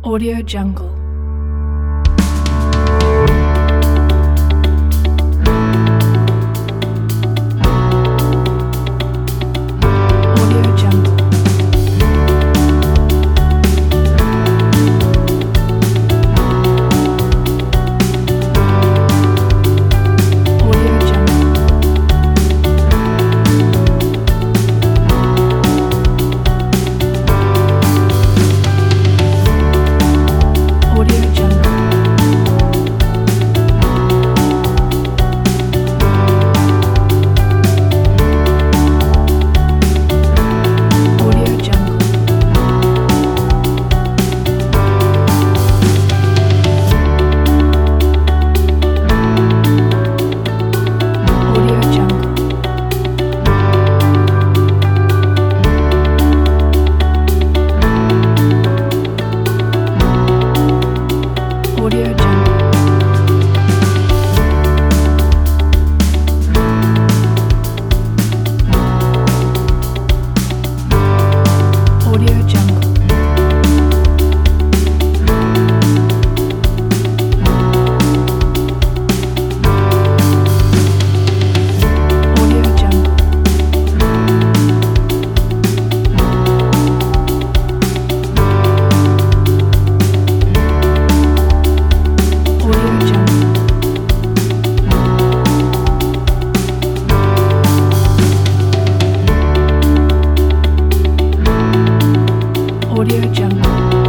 Audio Jungle. Audio Jungle. Audio Jungle. Audio Jungle. Audio Jungle. Audio Jungle. Audio Jungle. Audio Jungle. Audio Jungle. Audio Jungle. Audio Jungle.